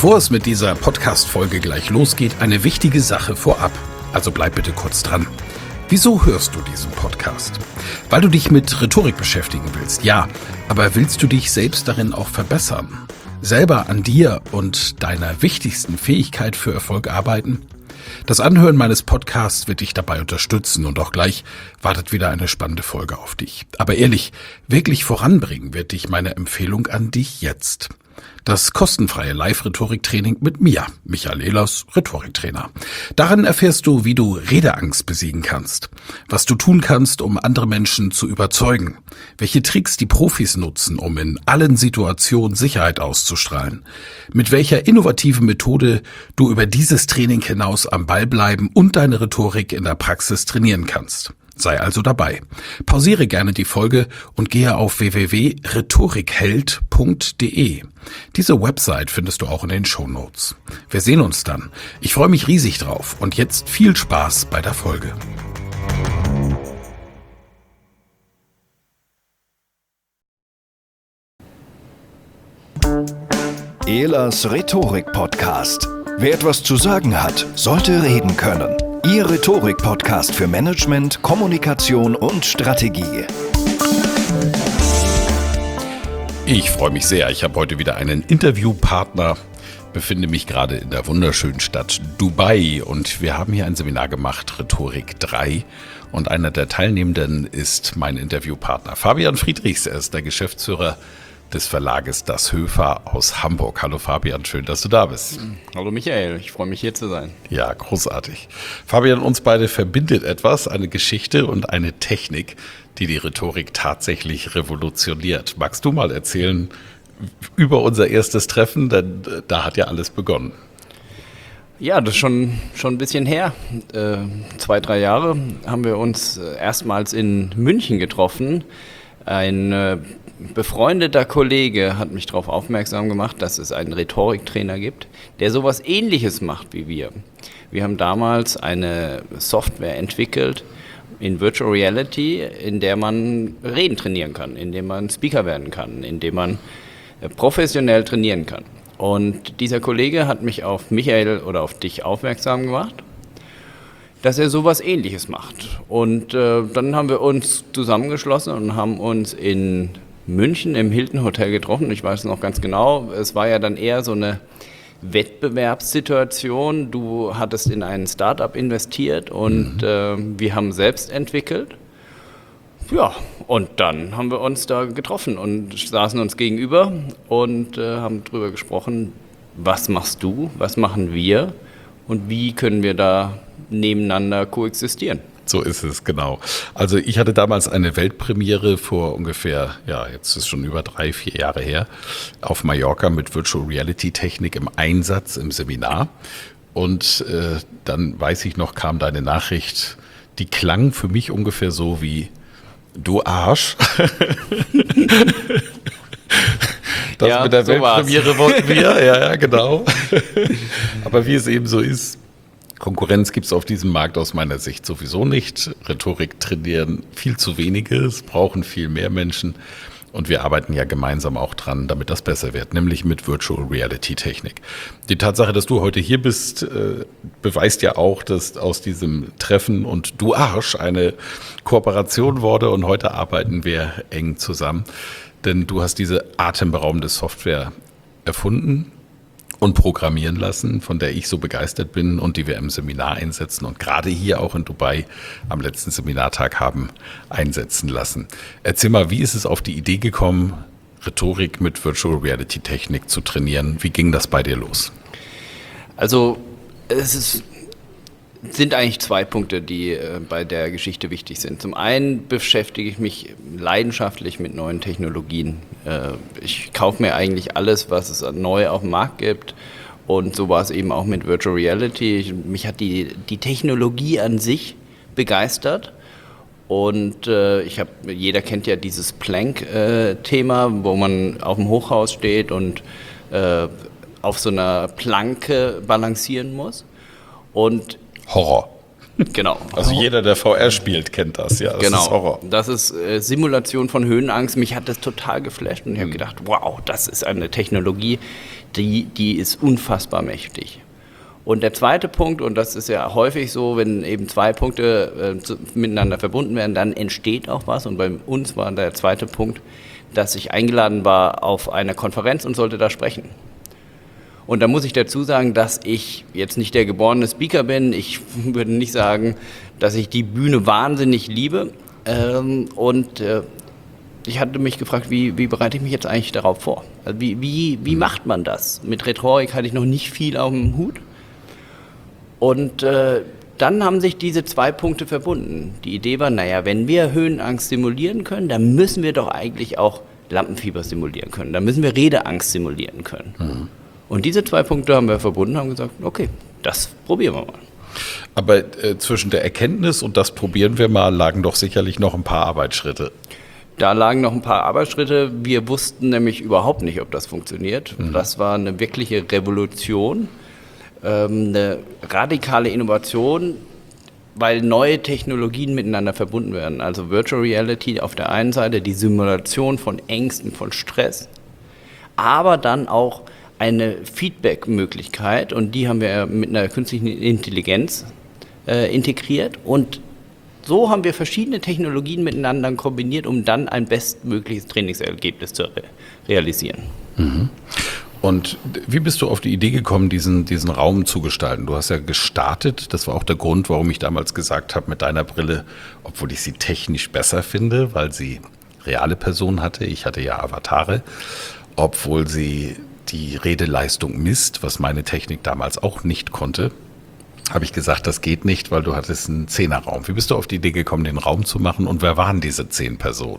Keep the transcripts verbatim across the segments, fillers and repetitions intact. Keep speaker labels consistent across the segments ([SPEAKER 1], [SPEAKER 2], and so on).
[SPEAKER 1] Bevor es mit dieser Podcast-Folge gleich losgeht, eine wichtige Sache vorab. Also bleib bitte kurz dran. Wieso hörst du diesen Podcast? Weil du dich mit Rhetorik beschäftigen willst, ja. Aber willst du dich selbst darin auch verbessern? Selber an dir und deiner wichtigsten Fähigkeit für Erfolg arbeiten? Das Anhören meines Podcasts wird dich dabei unterstützen und auch gleich wartet wieder eine spannende Folge auf dich. Aber ehrlich, wirklich voranbringen wird dich meine Empfehlung an dich jetzt. Das kostenfreie Live-Rhetorik-Training mit mir, Michael Ehlers, Rhetoriktrainer. Darin erfährst du, wie du Redeangst besiegen kannst, was du tun kannst, um andere Menschen zu überzeugen, welche Tricks die Profis nutzen, um in allen Situationen Sicherheit auszustrahlen, mit welcher innovativen Methode du über dieses Training hinaus am Ball bleiben und deine Rhetorik in der Praxis trainieren kannst. Sei also dabei. Pausiere gerne die Folge und gehe auf w w w punkt rhetorikheld punkt d e. Diese Website findest du auch in den Shownotes. Wir sehen uns dann. Ich freue mich riesig drauf und jetzt viel Spaß bei der Folge.
[SPEAKER 2] Ehlers Rhetorik-Podcast. Wer etwas zu sagen hat, sollte reden können. Ihr Rhetorik-Podcast für Management, Kommunikation und Strategie.
[SPEAKER 1] Ich freue mich sehr. Ich habe heute wieder einen Interviewpartner, befinde mich gerade in der wunderschönen Stadt Dubai und wir haben hier ein Seminar gemacht, Rhetorik drei. Und einer der Teilnehmenden ist mein Interviewpartner Fabian Friedrichs. Er ist der Geschäftsführer des Verlages Das Höfer aus Hamburg. Hallo Fabian, schön, dass du da bist.
[SPEAKER 3] Hallo Michael, ich freue mich hier zu sein.
[SPEAKER 1] Ja, großartig. Fabian, uns beide verbindet etwas, eine Geschichte und eine Technik, die die Rhetorik tatsächlich revolutioniert. Magst du mal erzählen über unser erstes Treffen? Denn da hat ja alles begonnen.
[SPEAKER 3] Ja, das ist schon, schon ein bisschen her. Äh, zwei, drei Jahre haben wir uns erstmals in München getroffen. Ein äh, befreundeter Kollege hat mich darauf aufmerksam gemacht, dass es einen Rhetoriktrainer gibt, der sowas Ähnliches macht wie wir. Wir haben damals eine Software entwickelt in Virtual Reality, in der man Reden trainieren kann, in dem man Speaker werden kann, in dem man professionell trainieren kann. Und dieser Kollege hat mich auf Michael oder auf dich aufmerksam gemacht, dass er sowas Ähnliches macht. Und äh, dann haben wir uns zusammengeschlossen und haben uns in München im Hilton Hotel getroffen. Ich weiß noch ganz genau, es war ja dann eher so eine Wettbewerbssituation. Du hattest in ein Startup investiert und mhm. äh, wir haben selbst entwickelt. Ja, und dann haben wir uns da getroffen und saßen uns gegenüber und äh, haben darüber gesprochen, was machst du, was machen wir und wie können wir da nebeneinander koexistieren.
[SPEAKER 1] So ist es, genau. Also ich hatte damals eine Weltpremiere vor ungefähr, ja, jetzt ist schon über drei, vier Jahre her, auf Mallorca mit Virtual Reality Technik im Einsatz im Seminar. Und äh, dann, weiß ich noch, kam deine Nachricht, die klang für mich ungefähr so wie, du Arsch. Das ja, mit der so Weltpremiere war's. Wollten wir, ja, ja, genau. Aber wie es eben so ist, Konkurrenz gibt es auf diesem Markt aus meiner Sicht sowieso nicht. Rhetorik trainieren viel zu wenige, es brauchen viel mehr Menschen. Und wir arbeiten ja gemeinsam auch dran, damit das besser wird, nämlich mit Virtual Reality Technik. Die Tatsache, dass du heute hier bist, äh, beweist ja auch, dass aus diesem Treffen und du Arsch eine Kooperation wurde und heute arbeiten wir eng zusammen. Denn du hast diese atemberaubende Software erfunden und programmieren lassen, von der ich so begeistert bin und die wir im Seminar einsetzen und gerade hier auch in Dubai am letzten Seminartag haben einsetzen lassen. Erzähl mal, wie ist es auf die Idee gekommen, Rhetorik mit Virtual Reality Technik zu trainieren? Wie ging das bei dir los?
[SPEAKER 3] Also es ist, sind eigentlich zwei Punkte, die äh, bei der Geschichte wichtig sind. Zum einen beschäftige ich mich leidenschaftlich mit neuen Technologien. Äh, ich kaufe mir eigentlich alles, was es neu auf dem Markt gibt. Und so war es eben auch mit Virtual Reality. Ich, mich hat die, die Technologie an sich begeistert. Und äh, ich habe, jeder kennt ja dieses Plank-Thema, äh, wo man auf dem Hochhaus steht und äh, auf so einer Planke balancieren muss. Und
[SPEAKER 1] Horror.
[SPEAKER 3] Genau.
[SPEAKER 1] Also jeder, der V R spielt, kennt das, ja. Das
[SPEAKER 3] genau.
[SPEAKER 1] ist Horror.
[SPEAKER 3] Das ist äh, Simulation von Höhenangst. Mich hat das total geflasht und ich habe gedacht, wow, das ist eine Technologie, die, die ist unfassbar mächtig. Und der zweite Punkt, und das ist ja häufig so, wenn eben zwei Punkte äh, zu, miteinander verbunden werden, dann entsteht auch was. Und bei uns war der zweite Punkt, dass ich eingeladen war auf einer Konferenz und sollte da sprechen. Und da muss ich dazu sagen, dass ich jetzt nicht der geborene Speaker bin. Ich würde nicht sagen, dass ich die Bühne wahnsinnig liebe. Ähm, und äh, ich hatte mich gefragt, wie, wie bereite ich mich jetzt eigentlich darauf vor? Also wie, wie, wie macht man das? Mit Rhetorik hatte ich noch nicht viel auf dem Hut. Und äh, dann haben sich diese zwei Punkte verbunden. Die Idee war, naja, wenn wir Höhenangst simulieren können, dann müssen wir doch eigentlich auch Lampenfieber simulieren können. Dann müssen wir Redeangst simulieren können. Mhm. Und diese zwei Punkte haben wir verbunden, haben gesagt, okay, das probieren wir mal.
[SPEAKER 1] Aber äh, zwischen der Erkenntnis und das probieren wir mal lagen doch sicherlich noch ein paar Arbeitsschritte.
[SPEAKER 3] Da lagen noch ein paar Arbeitsschritte. Wir wussten nämlich überhaupt nicht, ob das funktioniert. Mhm. Das war eine wirkliche Revolution, ähm, eine radikale Innovation, weil neue Technologien miteinander verbunden werden. Also Virtual Reality auf der einen Seite, die Simulation von Ängsten, von Stress, aber dann auch eine Feedback-Möglichkeit, und die haben wir mit einer künstlichen Intelligenz äh, integriert, und so haben wir verschiedene Technologien miteinander kombiniert, um dann ein bestmögliches Trainingsergebnis zu re- realisieren.
[SPEAKER 1] Mhm. Und wie bist du auf die Idee gekommen, diesen, diesen Raum zu gestalten? Du hast ja gestartet, das war auch der Grund, warum ich damals gesagt habe, mit deiner Brille, obwohl ich sie technisch besser finde, weil sie reale Personen hatte, ich hatte ja Avatare, obwohl sie die Redeleistung misst, was meine Technik damals auch nicht konnte, habe ich gesagt, das geht nicht, weil du hattest einen Zehnerraum. Wie bist du auf die Idee gekommen, den Raum zu machen, und wer waren diese zehn Personen?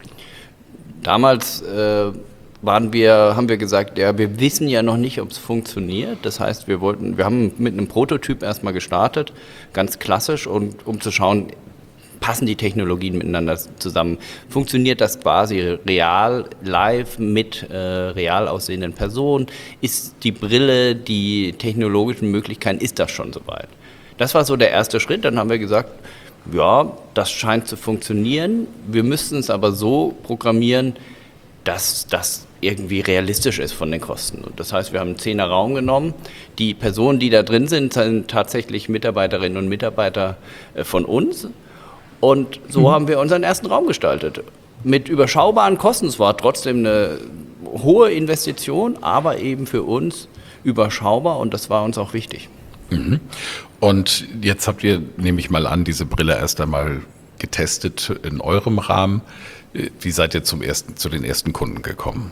[SPEAKER 3] Damals äh, waren wir, haben wir gesagt, ja, wir wissen ja noch nicht, ob es funktioniert. Das heißt, wir wollten, wir haben mit einem Prototyp erstmal gestartet, ganz klassisch, und um zu schauen, passen die Technologien miteinander zusammen? Funktioniert das quasi real, live mit äh, real aussehenden Personen? Ist die Brille, die technologischen Möglichkeiten, ist das schon soweit? Das war so der erste Schritt. Dann haben wir gesagt, ja, das scheint zu funktionieren. Wir müssten es aber so programmieren, dass das irgendwie realistisch ist von den Kosten. Und das heißt, wir haben einen Zehner Raum genommen. Die Personen, die da drin sind, sind tatsächlich Mitarbeiterinnen und Mitarbeiter äh, von uns. Und so mhm. haben wir unseren ersten Raum gestaltet. Mit überschaubaren Kosten. Es war trotzdem eine hohe Investition, aber eben für uns überschaubar, und das war uns auch wichtig.
[SPEAKER 1] Mhm. Und jetzt habt ihr, nehme ich mal an, diese Brille erst einmal getestet in eurem Rahmen. Wie seid ihr zum ersten, zu den ersten Kunden gekommen?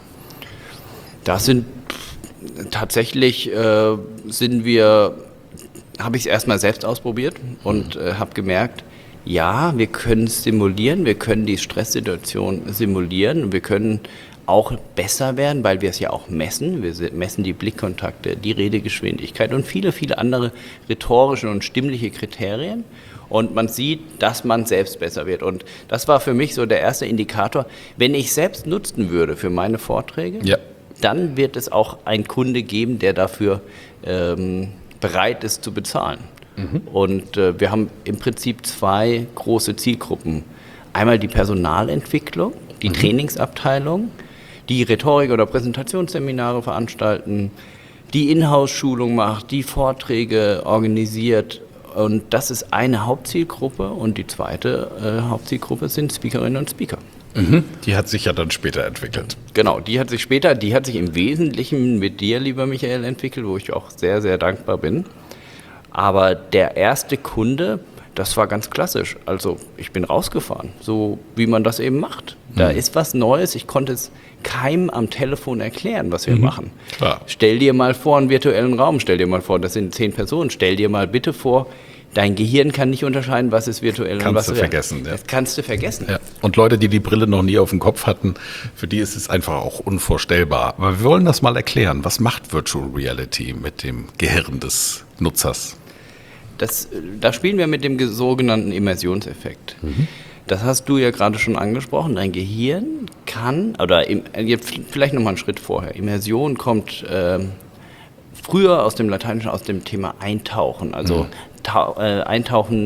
[SPEAKER 3] Das sind tatsächlich, äh, sind wir, habe ich es erstmal selbst ausprobiert und äh, habe gemerkt, ja, wir können simulieren, wir können die Stresssituation simulieren, und wir können auch besser werden, weil wir es ja auch messen. Wir messen die Blickkontakte, die Redegeschwindigkeit und viele, viele andere rhetorische und stimmliche Kriterien. Und man sieht, dass man selbst besser wird. Und das war für mich so der erste Indikator. Wenn ich selbst nutzen würde für meine Vorträge, ja, dann wird es auch einen Kunde geben, der dafür ähm, bereit ist zu bezahlen. Mhm. Und äh, wir haben im Prinzip zwei große Zielgruppen. Einmal die Personalentwicklung, die mhm. Trainingsabteilung, die Rhetorik- oder Präsentationsseminare veranstalten, die Inhouse-Schulung macht, die Vorträge organisiert. Und das ist eine Hauptzielgruppe. Und die zweite äh, Hauptzielgruppe sind Speakerinnen und Speaker.
[SPEAKER 1] Mhm. Die hat sich ja dann später entwickelt.
[SPEAKER 3] Genau, die hat sich später, die hat sich im Wesentlichen mit dir, lieber Michael, entwickelt, wo ich auch sehr, sehr dankbar bin. Aber der erste Kunde, das war ganz klassisch. Also ich bin rausgefahren, so wie man das eben macht. Da mhm. ist was Neues. Ich konnte es keinem am Telefon erklären, was wir mhm. machen. Klar. Stell dir mal vor einen virtuellen Raum, stell dir mal vor, das sind zehn Personen, stell dir mal bitte vor, dein Gehirn kann nicht unterscheiden, was ist virtuell
[SPEAKER 1] kannst
[SPEAKER 3] und was
[SPEAKER 1] du
[SPEAKER 3] ist
[SPEAKER 1] vergessen. Ja.
[SPEAKER 3] Das kannst du vergessen.
[SPEAKER 1] Ja. Und Leute, die die Brille noch nie auf dem Kopf hatten, für die ist es einfach auch unvorstellbar. Aber wir wollen das mal erklären. Was macht Virtual Reality mit dem Gehirn des Nutzers?
[SPEAKER 3] Das, da spielen wir mit dem sogenannten Immersionseffekt. Mhm. Das hast du ja gerade schon angesprochen. Dein Gehirn kann, oder im, vielleicht nochmal einen Schritt vorher. Immersion kommt äh, früher aus dem Lateinischen, aus dem Thema Eintauchen. Also mhm. tau, äh, Eintauchen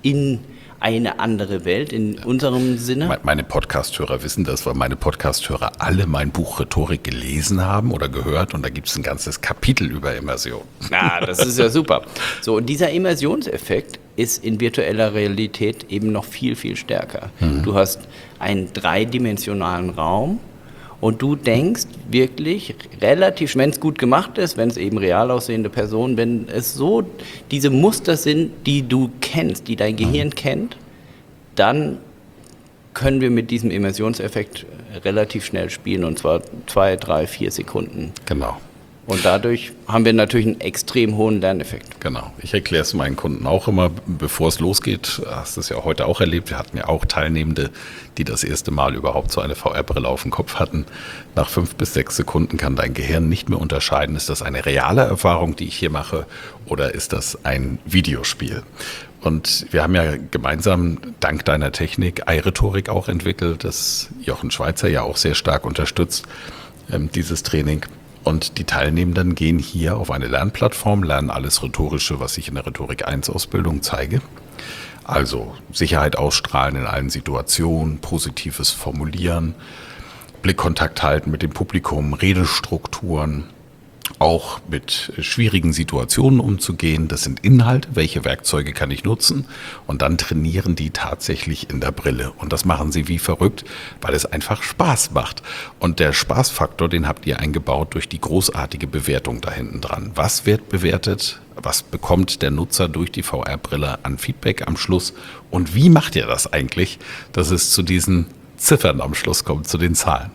[SPEAKER 3] in eine andere Welt in unserem Sinne.
[SPEAKER 1] Meine Podcast-Hörer wissen das, weil meine Podcast-Hörer alle mein Buch Rhetorik gelesen haben oder gehört und da gibt es ein ganzes Kapitel über Immersion.
[SPEAKER 3] Ah, das ist ja super. So, und dieser Immersionseffekt ist in virtueller Realität eben noch viel, viel stärker. Mhm. Du hast einen dreidimensionalen Raum und du denkst wirklich relativ, wenn es gut gemacht ist, wenn es eben real aussehende Personen, wenn es so diese Muster sind, die du kennst, die dein Gehirn mhm. kennt, dann können wir mit diesem Immersionseffekt relativ schnell spielen und zwar zwei, drei, vier Sekunden.
[SPEAKER 1] Genau.
[SPEAKER 3] Und dadurch haben wir natürlich einen extrem hohen Lerneffekt.
[SPEAKER 1] Genau. Ich erkläre es meinen Kunden auch immer, bevor es losgeht. Hast du es ja heute auch erlebt. Wir hatten ja auch Teilnehmende, die das erste Mal überhaupt so eine V R-Brille auf dem Kopf hatten. Nach fünf bis sechs Sekunden kann dein Gehirn nicht mehr unterscheiden, ist das eine reale Erfahrung, die ich hier mache, oder ist das ein Videospiel? Und wir haben ja gemeinsam dank deiner Technik iRhetorik auch entwickelt, das Jochen Schweizer ja auch sehr stark unterstützt, ähm, dieses Training. Und die Teilnehmenden gehen hier auf eine Lernplattform, lernen alles Rhetorische, was ich in der Rhetorik eins Ausbildung zeige. Also Sicherheit ausstrahlen in allen Situationen, positives Formulieren, Blickkontakt halten mit dem Publikum, Redestrukturen, auch mit schwierigen Situationen umzugehen. Das sind Inhalte, welche Werkzeuge kann ich nutzen? Und dann trainieren die tatsächlich in der Brille. Und das machen sie wie verrückt, weil es einfach Spaß macht. Und der Spaßfaktor, den habt ihr eingebaut durch die großartige Bewertung da hinten dran. Was wird bewertet? Was bekommt der Nutzer durch die V R-Brille an Feedback am Schluss? Und wie macht ihr das eigentlich, dass es zu diesen Ziffern am Schluss kommt, zu den Zahlen?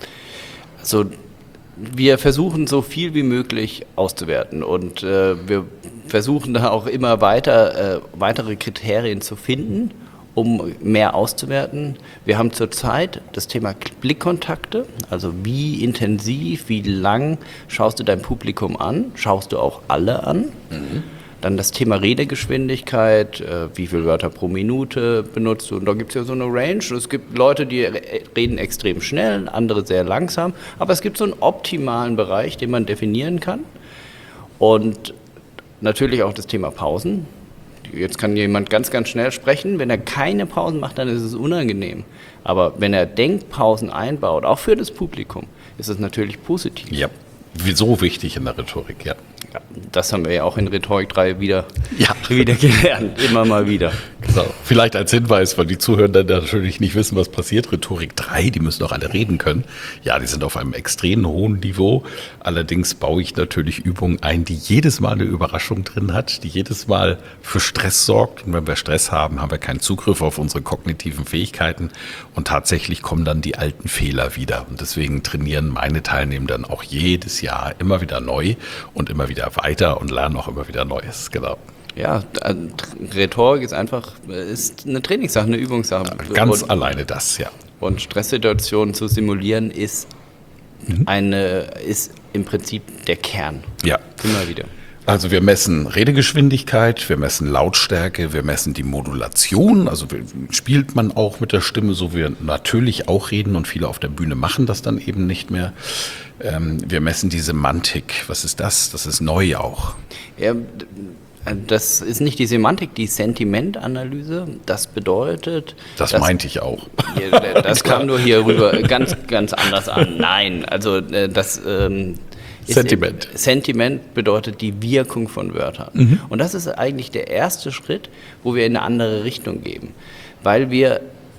[SPEAKER 3] Also wir versuchen so viel wie möglich auszuwerten und äh, wir versuchen da auch immer weiter äh, weitere Kriterien zu finden, um mehr auszuwerten. Wir haben zurzeit das Thema Blickkontakte, also wie intensiv, wie lang schaust du dein Publikum an, schaust du auch alle an. Mhm. Dann das Thema Redegeschwindigkeit, äh, wie viele Wörter pro Minute benutzt du. Und da gibt es ja so eine Range. Es gibt Leute, die reden extrem schnell, andere sehr langsam. Aber es gibt so einen optimalen Bereich, den man definieren kann. Und natürlich auch das Thema Pausen. Jetzt kann jemand ganz, ganz schnell sprechen. Wenn er keine Pausen macht, dann ist es unangenehm. Aber wenn er Denkpausen einbaut, auch für das Publikum, ist es natürlich positiv.
[SPEAKER 1] Ja, so wichtig in der Rhetorik, ja.
[SPEAKER 3] Ja, das haben wir ja auch in Rhetorik drei wieder,
[SPEAKER 1] ja.
[SPEAKER 3] wieder gelernt, immer mal wieder.
[SPEAKER 1] Genau. Vielleicht als Hinweis, weil die Zuhörenden natürlich nicht wissen, was passiert. Rhetorik drei, die müssen auch alle reden können. Ja, die sind auf einem extrem hohen Niveau. Allerdings baue ich natürlich Übungen ein, die jedes Mal eine Überraschung drin hat, die jedes Mal für Stress sorgt. Und wenn wir Stress haben, haben wir keinen Zugriff auf unsere kognitiven Fähigkeiten. Und tatsächlich kommen dann die alten Fehler wieder. Und deswegen trainieren meine Teilnehmenden auch jedes Jahr immer wieder neu und immer wieder weiter und lernen auch immer wieder Neues, genau.
[SPEAKER 3] Ja, Rhetorik ist einfach ist eine Trainingssache, eine Übungssache.
[SPEAKER 1] Ganz
[SPEAKER 3] und,
[SPEAKER 1] alleine das, ja.
[SPEAKER 3] Und Stresssituationen zu simulieren ist mhm. eine ist im Prinzip der Kern.
[SPEAKER 1] Ja.
[SPEAKER 3] Immer wieder.
[SPEAKER 1] Also wir messen Redegeschwindigkeit, wir messen Lautstärke, wir messen die Modulation, also spielt man auch mit der Stimme, so wie wir natürlich auch reden und viele auf der Bühne machen das dann eben nicht mehr. Ähm, wir messen die Semantik, was ist das? Das ist neu auch.
[SPEAKER 3] Ja, das ist nicht die Semantik, die Sentimentanalyse, das bedeutet...
[SPEAKER 1] Das meinte ich auch.
[SPEAKER 3] Das kam nur hier rüber ganz, ganz anders an. Nein, also das... Ähm,
[SPEAKER 1] Sentiment.
[SPEAKER 3] Ist, Sentiment bedeutet die Wirkung von Wörtern. Mhm. Und das ist eigentlich der erste Schritt, wo wir in eine andere Richtung gehen. Weil wir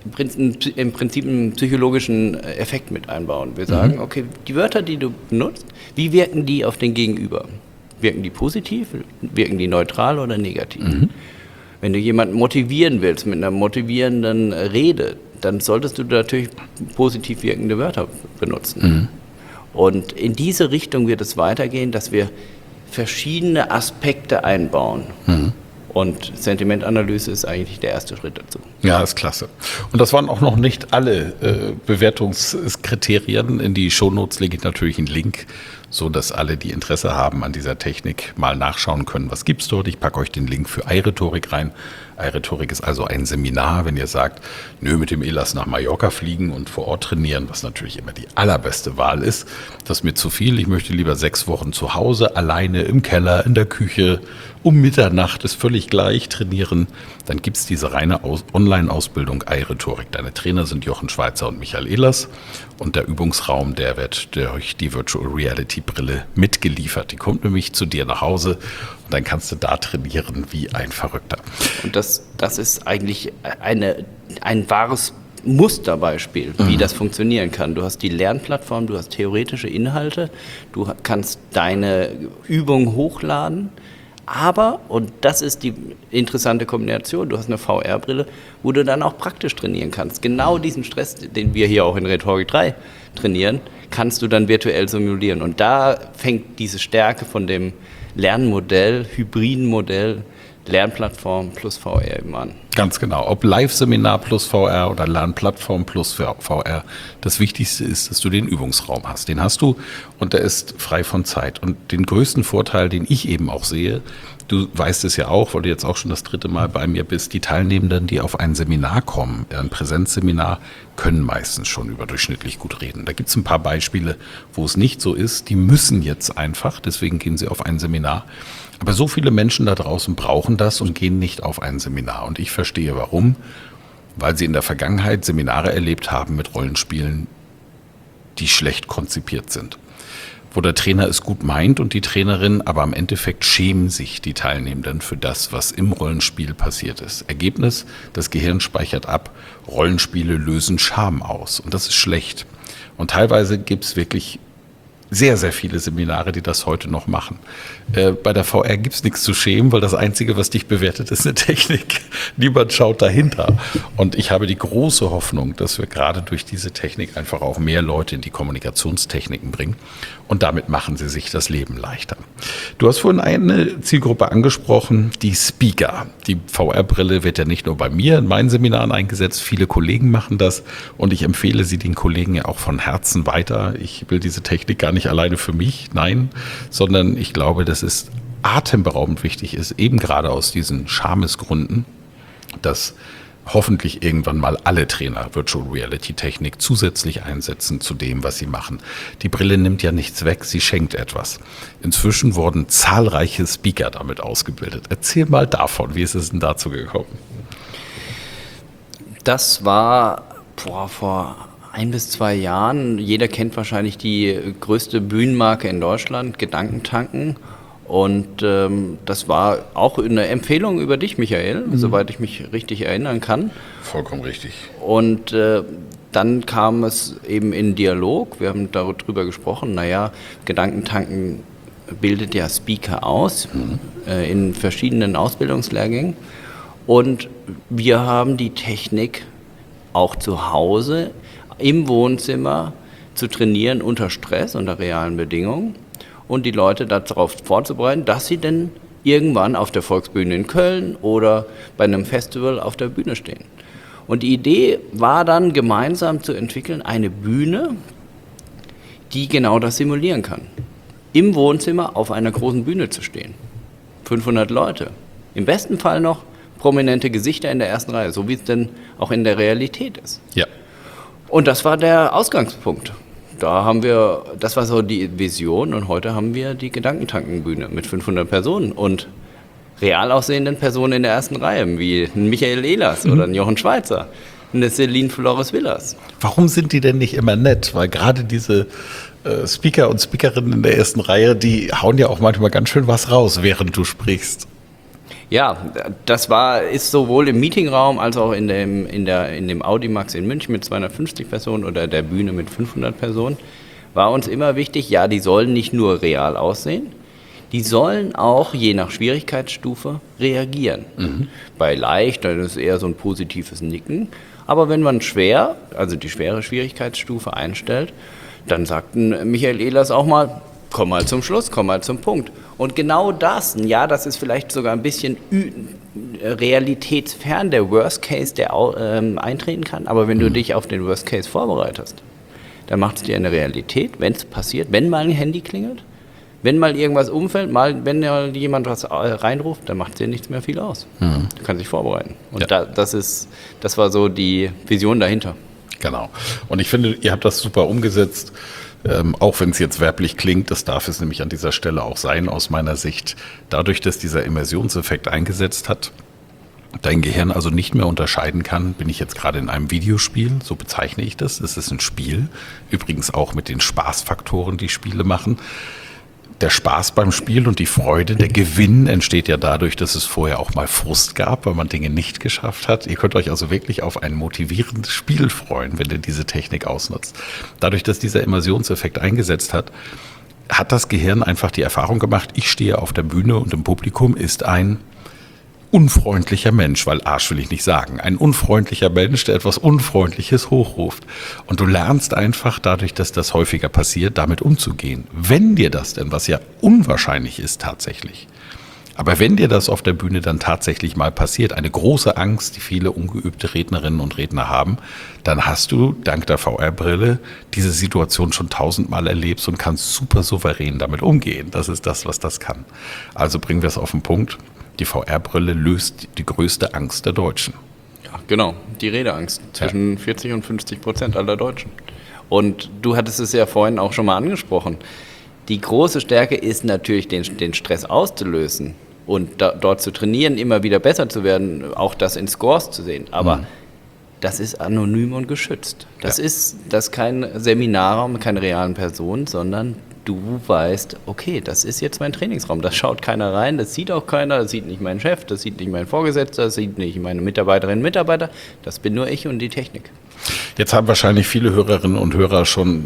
[SPEAKER 3] im Prinzip einen psychologischen Effekt mit einbauen. Wir sagen, mhm. okay, die Wörter, die du benutzt, wie wirken die auf den Gegenüber? Wirken die positiv? Wirken die neutral oder negativ? Mhm. Wenn du jemanden motivieren willst mit einer motivierenden Rede, dann solltest du natürlich positiv wirkende Wörter benutzen. Mhm. Und in diese Richtung wird es weitergehen, dass wir verschiedene Aspekte einbauen. Mhm. Und Sentimentanalyse ist eigentlich der erste Schritt dazu.
[SPEAKER 1] Ja, ist klasse. Und das waren auch noch nicht alle äh, Bewertungskriterien. In die Shownotes lege ich natürlich einen Link, so dass alle, die Interesse haben an dieser Technik, mal nachschauen können, was gibt's dort. Ich packe euch den Link für iRhetorik rein. iRhetorik ist also ein Seminar, wenn ihr sagt, nö, mit dem Elas nach Mallorca fliegen und vor Ort trainieren, was natürlich immer die allerbeste Wahl ist. Das ist mir zu viel. Ich möchte lieber sechs Wochen zu Hause, alleine im Keller, in der Küche, um Mitternacht, ist völlig wirklich gleich trainieren, dann gibt es diese reine Aus- Online-Ausbildung iRhetorik. Deine Trainer sind Jochen Schweizer und Michael Ehlers und der Übungsraum, der wird durch die Virtual Reality Brille mitgeliefert. Die kommt nämlich zu dir nach Hause und dann kannst du da trainieren wie ein Verrückter.
[SPEAKER 3] Und das, das ist eigentlich eine, ein wahres Musterbeispiel, wie mhm. das funktionieren kann. Du hast die Lernplattform, du hast theoretische Inhalte, du kannst deine Übungen hochladen, aber, und das ist die interessante Kombination, du hast eine V R-Brille, wo du dann auch praktisch trainieren kannst. Genau diesen Stress, den wir hier auch in Rhetorik drei trainieren, kannst du dann virtuell simulieren. Und da fängt diese Stärke von dem Lernmodell, hybriden Modell, Lernplattform plus V R eben an.
[SPEAKER 1] Ganz genau. Ob Live-Seminar plus V R oder Lernplattform plus V R. Das Wichtigste ist, dass du den Übungsraum hast. Den hast du und der ist frei von Zeit. Und den größten Vorteil, den ich eben auch sehe, du weißt es ja auch, weil du jetzt auch schon das dritte Mal bei mir bist, die Teilnehmenden, die auf ein Seminar kommen, ein Präsenzseminar, können meistens schon überdurchschnittlich gut reden. Da gibt es ein paar Beispiele, wo es nicht so ist. Die müssen jetzt einfach, deswegen gehen sie auf ein Seminar. Aber so viele Menschen da draußen brauchen das und gehen nicht auf ein Seminar. Und ich verstehe warum, weil sie in der Vergangenheit Seminare erlebt haben mit Rollenspielen, die schlecht konzipiert sind. Wo der Trainer es gut meint und die Trainerin, aber im Endeffekt schämen sich die Teilnehmenden für das, was im Rollenspiel passiert ist. Ergebnis, das Gehirn speichert ab, Rollenspiele lösen Scham aus und das ist schlecht. Und teilweise gibt es wirklich sehr, sehr viele Seminare, die das heute noch machen. Äh, bei der V R gibt es nichts zu schämen, weil das Einzige, was dich bewertet, ist eine Technik. Niemand schaut dahinter. Und ich habe die große Hoffnung, dass wir gerade durch diese Technik einfach auch mehr Leute in die Kommunikationstechniken bringen. Und damit machen sie sich das Leben leichter. Du hast vorhin eine Zielgruppe angesprochen, die Speaker. Die V R-Brille wird ja nicht nur bei mir in meinen Seminaren eingesetzt, viele Kollegen machen das und ich empfehle sie den Kollegen ja auch von Herzen weiter. Ich will diese Technik gar nicht alleine für mich, nein, sondern ich glaube, dass es atemberaubend wichtig ist, eben gerade aus diesen Schamesgründen, dass hoffentlich irgendwann mal alle Trainer Virtual Reality Technik zusätzlich einsetzen zu dem, was sie machen. Die Brille nimmt ja nichts weg, sie schenkt etwas. Inzwischen wurden zahlreiche Speaker damit ausgebildet. Erzähl mal davon, wie ist es denn dazu gekommen?
[SPEAKER 3] Das war boah, vor ein bis zwei Jahren. Jeder kennt wahrscheinlich die größte Bühnenmarke in Deutschland, Gedankentanken. Und ähm, das war auch eine Empfehlung über dich, Michael, mhm. soweit ich mich richtig erinnern kann.
[SPEAKER 1] Vollkommen richtig.
[SPEAKER 3] Und äh, dann kam es eben in Dialog. Wir haben darüber gesprochen, naja, Gedankentanken bildet ja Speaker aus mhm. äh, in verschiedenen Ausbildungslehrgängen. Und wir haben die Technik auch zu Hause im Wohnzimmer zu trainieren unter Stress, unter realen Bedingungen. Und die Leute darauf vorzubereiten, dass sie denn irgendwann auf der Volksbühne in Köln oder bei einem Festival auf der Bühne stehen. Und die Idee war dann, gemeinsam zu entwickeln, eine Bühne, die genau das simulieren kann. Im Wohnzimmer auf einer großen Bühne zu stehen. fünfhundert Leute. Im besten Fall noch prominente Gesichter in der ersten Reihe, so wie es denn auch in der Realität ist.
[SPEAKER 1] Ja.
[SPEAKER 3] Und das war der Ausgangspunkt. Da haben wir, das war so die Vision und heute haben wir die Gedankentankenbühne mit fünfhundert Personen und real aussehenden Personen in der ersten Reihe, wie ein Michael Ehlers mhm. oder ein Jochen Schweizer, eine Celine Flores Villas.
[SPEAKER 1] Warum sind die denn nicht immer nett? Weil gerade diese äh, Speaker und Speakerinnen in der ersten Reihe, die hauen ja auch manchmal ganz schön was raus, während du sprichst.
[SPEAKER 3] Ja, das war, ist sowohl im Meetingraum als auch in dem, in der, in dem Audimax in München mit zweihundertfünfzig Personen oder der Bühne mit fünfhundert Personen, war uns immer wichtig, ja, die sollen nicht nur real aussehen, die sollen auch je nach Schwierigkeitsstufe reagieren. Mhm. Bei leicht, dann ist es eher so ein positives Nicken, aber wenn man schwer, also die schwere Schwierigkeitsstufe einstellt, dann sagten Michael Ehlers auch mal, komm mal zum Schluss, komm mal zum Punkt. Und genau das, ja, das ist vielleicht sogar ein bisschen realitätsfern, der Worst Case, der ähm, eintreten kann. Aber wenn du dich auf den Worst Case vorbereitest, dann macht es dir eine Realität, wenn es passiert, wenn mal ein Handy klingelt, wenn mal irgendwas umfällt, mal, wenn mal jemand was reinruft, dann macht es dir nichts mehr viel aus. Mhm. Du kannst dich vorbereiten. Und ja. da, das ist, das war so die Vision dahinter.
[SPEAKER 1] Genau. Und ich finde, ihr habt das super umgesetzt. Ähm, auch wenn es jetzt werblich klingt, das darf es nämlich an dieser Stelle auch sein, aus meiner Sicht. Dadurch, dass dieser Immersionseffekt eingesetzt hat, dein Gehirn also nicht mehr unterscheiden kann, bin ich jetzt gerade in einem Videospiel, so bezeichne ich das, es ist ein Spiel, übrigens auch mit den Spaßfaktoren, die Spiele machen. Der Spaß beim Spiel und die Freude, der Gewinn entsteht ja dadurch, dass es vorher auch mal Frust gab, weil man Dinge nicht geschafft hat. Ihr könnt euch also wirklich auf ein motivierendes Spiel freuen, wenn ihr diese Technik ausnutzt. Dadurch, dass dieser Immersionseffekt eingesetzt hat, hat das Gehirn einfach die Erfahrung gemacht, ich stehe auf der Bühne und im Publikum ist ein unfreundlicher Mensch, weil Arsch will ich nicht sagen, ein unfreundlicher Mensch, der etwas Unfreundliches hochruft. Und du lernst einfach dadurch, dass das häufiger passiert, damit umzugehen. Wenn dir das denn, was ja unwahrscheinlich ist tatsächlich, aber wenn dir das auf der Bühne dann tatsächlich mal passiert, eine große Angst, die viele ungeübte Rednerinnen und Redner haben, dann hast du dank der V R-Brille diese Situation schon tausendmal erlebt und kannst super souverän damit umgehen. Das ist das, was das kann. Also bringen wir es auf den Punkt. Die V R-Brille löst die größte Angst der Deutschen.
[SPEAKER 3] Ja, genau, die Redeangst zwischen ja. vierzig und fünfzig Prozent aller Deutschen. Und du hattest es ja vorhin auch schon mal angesprochen. Die große Stärke ist natürlich, den, den Stress auszulösen und da, dort zu trainieren, immer wieder besser zu werden, auch das in Scores zu sehen. Aber mhm. das ist anonym und geschützt. Das ja. ist das ist kein Seminarraum, keine realen Personen, sondern du weißt, okay, das ist jetzt mein Trainingsraum, das schaut keiner rein, das sieht auch keiner, das sieht nicht mein Chef, das sieht nicht mein Vorgesetzter, das sieht nicht meine Mitarbeiterinnen und Mitarbeiter, das bin nur ich und die Technik.
[SPEAKER 1] Jetzt haben wahrscheinlich viele Hörerinnen und Hörer schon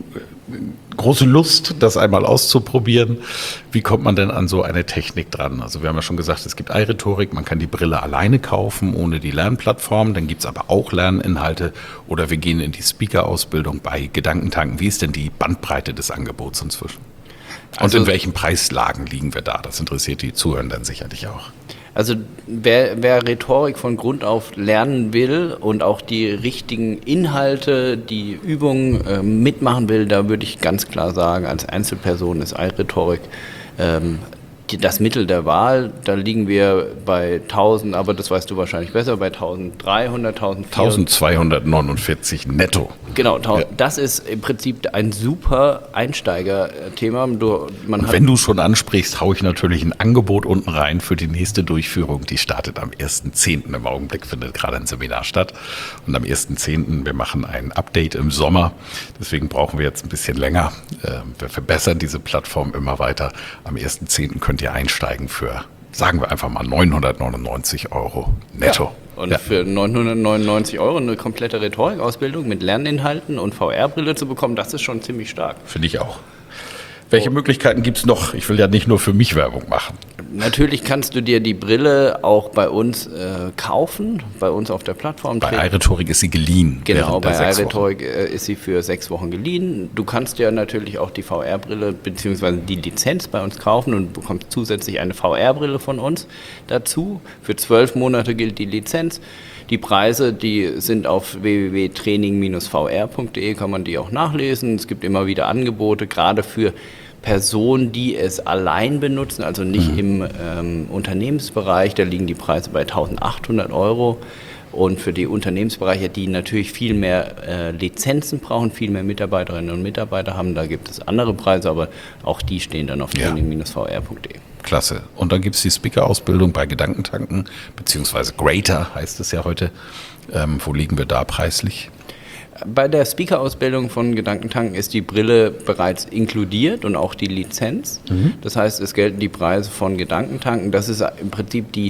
[SPEAKER 1] große Lust, das einmal auszuprobieren. Wie kommt man denn an so eine Technik dran? Also wir haben ja schon gesagt, es gibt iRhetorik, man kann die Brille alleine kaufen, ohne die Lernplattform. Dann gibt es aber auch Lerninhalte oder wir gehen in die Speaker-Ausbildung bei Gedankentanken. Wie ist denn die Bandbreite des Angebots inzwischen? Und also, in welchen Preislagen liegen wir da? Das interessiert die Zuhörenden sicherlich auch.
[SPEAKER 3] Also wer, wer Rhetorik von Grund auf lernen will und auch die richtigen Inhalte, die Übungen äh, mitmachen will, da würde ich ganz klar sagen, als Einzelperson ist iRhetorik ähm, die, das Mittel der Wahl. Da liegen wir bei tausend, aber das weißt du wahrscheinlich besser, bei eintausenddreihundert, eintausendvierhundert.
[SPEAKER 1] eintausendzweihundertneunundvierzig netto.
[SPEAKER 3] Genau, ja. Das ist im Prinzip ein super Einsteiger-Thema. Du, man hat
[SPEAKER 1] Wenn du schon ansprichst, haue ich natürlich ein Angebot unten rein für die nächste Durchführung. Die startet am ersten zehnten Im Augenblick findet gerade ein Seminar statt. Und am ersten zehnten wir machen ein Update im Sommer. Deswegen brauchen wir jetzt ein bisschen länger. Wir verbessern diese Plattform immer weiter. Am ersten zehnten könnt ihr einsteigen für, sagen wir einfach mal, neunhundertneunundneunzig Euro netto.
[SPEAKER 3] Ja. Und
[SPEAKER 1] ja.
[SPEAKER 3] für neunhundertneunundneunzig Euro eine komplette Rhetorikausbildung mit Lerninhalten und V R-Brille zu bekommen, das ist schon ziemlich stark.
[SPEAKER 1] Finde ich auch. Welche Möglichkeiten gibt es noch? Ich will ja nicht nur für mich Werbung machen.
[SPEAKER 3] Natürlich kannst du dir die Brille auch bei uns äh, kaufen, bei uns auf der Plattform.
[SPEAKER 1] Bei iRhetorik ist sie geliehen.
[SPEAKER 3] Genau, bei iRhetorik äh, ist sie für sechs Wochen geliehen. Du kannst ja natürlich auch die V R-Brille bzw. die Lizenz bei uns kaufen und bekommst zusätzlich eine V R-Brille von uns dazu. Für zwölf Monate gilt die Lizenz. Die Preise, die sind auf w w w punkt training Bindestrich v r punkt d e, kann man die auch nachlesen. Es gibt immer wieder Angebote, gerade für Personen, die es allein benutzen, also nicht mhm. im ähm, Unternehmensbereich. Da liegen die Preise bei eintausendachthundert Euro. Und für die Unternehmensbereiche, die natürlich viel mehr äh, Lizenzen brauchen, viel mehr Mitarbeiterinnen und Mitarbeiter haben, da gibt es andere Preise, aber auch die stehen dann auf ja. training Bindestrich v r punkt d e.
[SPEAKER 1] Klasse. Und dann gibt es die Speaker-Ausbildung bei Gedankentanken, beziehungsweise Greater heißt es ja heute. Ähm, wo liegen wir da preislich?
[SPEAKER 3] Bei der Speaker-Ausbildung von Gedankentanken ist die Brille bereits inkludiert und auch die Lizenz. Mhm. Das heißt, es gelten die Preise von Gedankentanken. Das ist im Prinzip die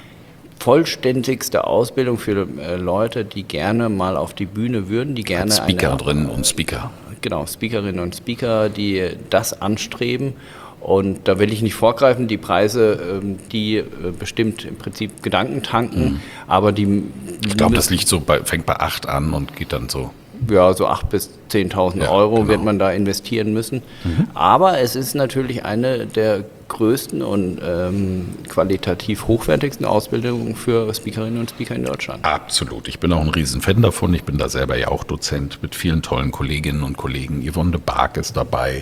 [SPEAKER 3] vollständigste Ausbildung für äh, Leute, die gerne mal auf die Bühne würden, die gerne
[SPEAKER 1] Als Speakerinnen
[SPEAKER 3] eine,
[SPEAKER 1] und Speaker.
[SPEAKER 3] Genau, Speakerinnen und Speaker, die das anstreben. Und da will ich nicht vorgreifen, die Preise, die bestimmt im Prinzip Gedankentanken, mhm. aber die...
[SPEAKER 1] Ich glaube, das liegt so bei, fängt bei acht an und geht dann so...
[SPEAKER 3] Ja, so acht bis zehntausend ja, Euro genau. wird man da investieren müssen. Mhm. Aber es ist natürlich eine der größten und ähm, qualitativ hochwertigsten Ausbildungen für Speakerinnen und Speaker in Deutschland.
[SPEAKER 1] Absolut. Ich bin auch ein Riesenfan davon. Ich bin da selber ja auch Dozent mit vielen tollen Kolleginnen und Kollegen. Yvonne de Barg ist dabei.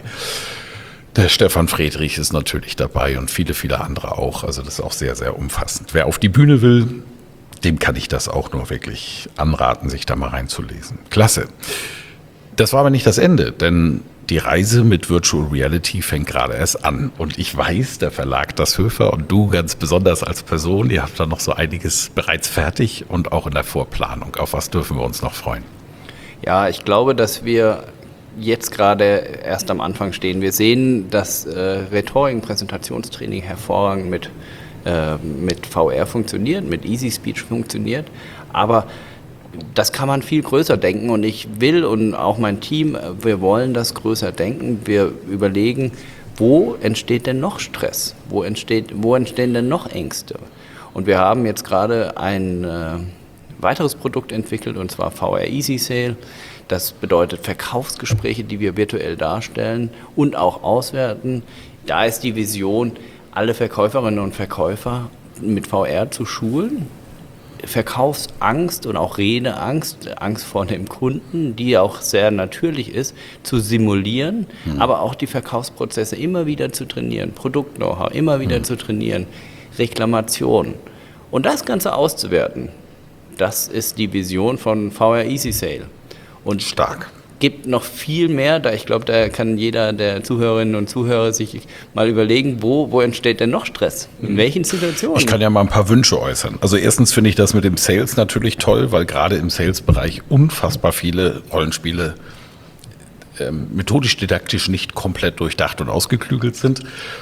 [SPEAKER 1] Der Stefan Friedrich ist natürlich dabei und viele, viele andere auch. Also das ist auch sehr, sehr umfassend. Wer auf die Bühne will, dem kann ich das auch nur wirklich anraten, sich da mal reinzulesen. Klasse. Das war aber nicht das Ende, denn Die Reise mit Virtual Reality fängt gerade erst an. Und ich weiß, der Verlag Das Höfer und du ganz besonders als Person, ihr habt da noch so einiges bereits fertig und auch in der Vorplanung. Auf was dürfen wir uns noch freuen?
[SPEAKER 3] Ja, ich glaube, dass wir jetzt gerade erst am Anfang stehen. Wir sehen, dass äh, Rhetorik, Präsentationstraining hervorragend mit, äh, mit V R funktioniert, mit Easy Speech funktioniert. Aber das kann man viel größer denken und ich will und auch mein Team, wir wollen das größer denken. Wir überlegen, wo entsteht denn noch Stress? Wo, entsteht, wo entstehen denn noch Ängste? Und wir haben jetzt gerade ein äh, weiteres Produkt entwickelt und zwar V R Easy Sale. Das bedeutet Verkaufsgespräche, die wir virtuell darstellen und auch auswerten. Da ist die Vision, alle Verkäuferinnen und Verkäufer mit V R zu schulen. Verkaufsangst und auch Redeangst, Angst vor dem Kunden, die auch sehr natürlich ist, zu simulieren, mhm. aber auch die Verkaufsprozesse immer wieder zu trainieren, Produkt-Know-how immer wieder mhm. zu trainieren, Reklamation und das Ganze auszuwerten. Das ist die Vision von V R Easy Sale. Und
[SPEAKER 1] stark.
[SPEAKER 3] Gibt noch viel mehr, da ich glaube, da kann jeder der Zuhörerinnen und Zuhörer sich mal überlegen, wo, wo entsteht denn noch Stress? In welchen Situationen?
[SPEAKER 1] Ich kann ja mal ein paar Wünsche äußern. Also erstens finde ich das mit dem Sales natürlich toll, weil gerade im Sales-Bereich unfassbar viele Rollenspiele ähm, methodisch-didaktisch nicht komplett durchdacht und ausgeklügelt sind.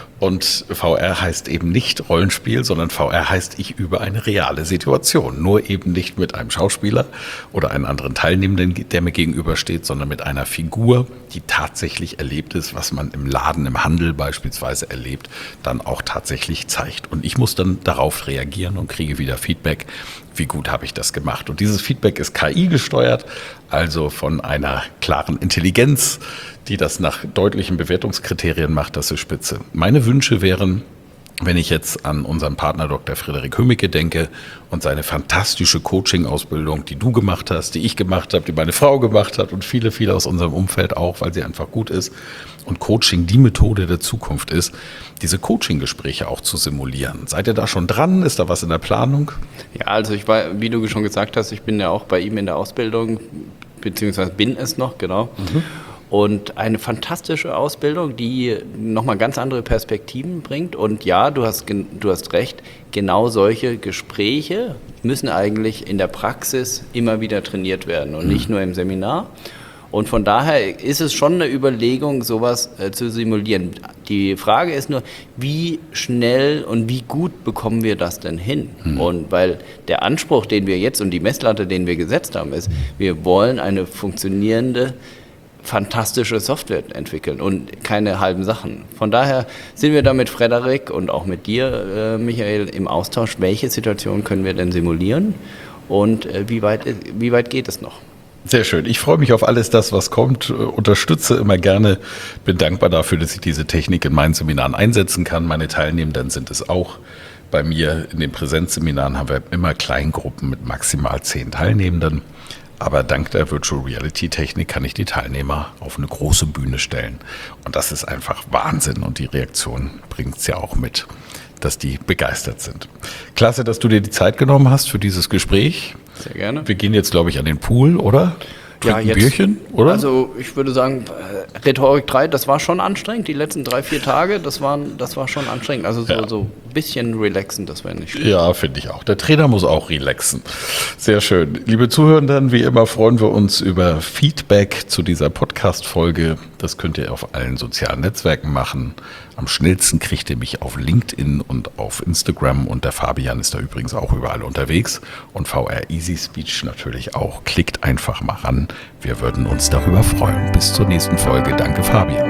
[SPEAKER 1] Und V R heißt eben nicht Rollenspiel, sondern V R heißt, ich übe eine reale Situation. Nur eben nicht mit einem Schauspieler oder einem anderen Teilnehmenden, der mir gegenübersteht, sondern mit einer Figur, die tatsächlich erlebt ist, was man im Laden, im Handel beispielsweise erlebt, dann auch tatsächlich zeigt. Und ich muss dann darauf reagieren und kriege wieder Feedback, wie gut habe ich das gemacht. Und dieses Feedback ist K I gesteuert, also von einer klaren Intelligenz, die das nach deutlichen Bewertungskriterien macht, das ist spitze. Meine Wünsche wären, wenn ich jetzt an unseren Partner Doktor Frederik Hömicke denke und seine fantastische Coaching-Ausbildung, die du gemacht hast, die ich gemacht habe, die meine Frau gemacht hat und viele, viele aus unserem Umfeld auch, weil sie einfach gut ist und Coaching die Methode der Zukunft ist, diese Coaching-Gespräche auch zu simulieren. Seid ihr da schon dran? Ist da was in der Planung?
[SPEAKER 3] Ja, also ich war, wie du schon gesagt hast, ich bin ja auch bei ihm in der Ausbildung, beziehungsweise bin es noch, genau. Mhm. Und eine fantastische Ausbildung, die nochmal ganz andere Perspektiven bringt. Und ja, du hast, du hast recht, genau solche Gespräche müssen eigentlich in der Praxis immer wieder trainiert werden und nicht nur im Seminar. Und von daher ist es schon eine Überlegung, sowas äh, zu simulieren. Die Frage ist nur, wie schnell und wie gut bekommen wir das denn hin? Mhm. Und weil der Anspruch, den wir jetzt und die Messlatte, den wir gesetzt haben, ist, wir wollen eine funktionierende, fantastische Software entwickeln und keine halben Sachen. Von daher sind wir da mit Frederik und auch mit dir, äh, Michael, im Austausch, welche Situationen können wir denn simulieren und äh, wie weit, wie weit geht es noch?
[SPEAKER 1] Sehr schön. Ich freue mich auf alles das, was kommt, unterstütze immer gerne, bin dankbar dafür, dass ich diese Technik in meinen Seminaren einsetzen kann. Meine Teilnehmenden sind es auch. Bei mir in den Präsenzseminaren haben wir immer Kleingruppen mit maximal zehn Teilnehmenden. Aber dank der Virtual Reality Technik kann ich die Teilnehmer auf eine große Bühne stellen. Und das ist einfach Wahnsinn. Und die Reaktion bringt es ja auch mit, dass die begeistert sind. Klasse, dass du dir die Zeit genommen hast für dieses Gespräch.
[SPEAKER 3] Sehr gerne.
[SPEAKER 1] Wir gehen jetzt, glaube ich, an den Pool, oder?
[SPEAKER 3] Ja, jetzt,
[SPEAKER 1] ein Bierchen, oder?
[SPEAKER 3] Also ich würde sagen, äh, Rhetorik drei, das war schon anstrengend. Die letzten drei, vier Tage, das, waren, das war schon anstrengend. Also so,
[SPEAKER 1] ja.
[SPEAKER 3] so ein bisschen relaxen, das wäre nicht schlecht.
[SPEAKER 1] Ja, finde ich auch. Der Trainer muss auch relaxen. Sehr schön. Liebe Zuhörenden, wie immer freuen wir uns über Feedback zu dieser Podcast-Folge. Das könnt ihr auf allen sozialen Netzwerken machen. Am schnellsten kriegt ihr mich auf LinkedIn und auf Instagram und der Fabian ist da übrigens auch überall unterwegs und V R Easy Speech natürlich auch. Klickt einfach mal ran. Wir würden uns darüber freuen. Bis zur nächsten Folge. Danke,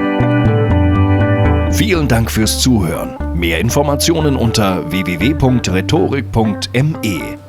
[SPEAKER 1] Fabian.
[SPEAKER 2] Vielen Dank fürs Zuhören. Mehr Informationen unter w w w punkt rhetorik punkt m e.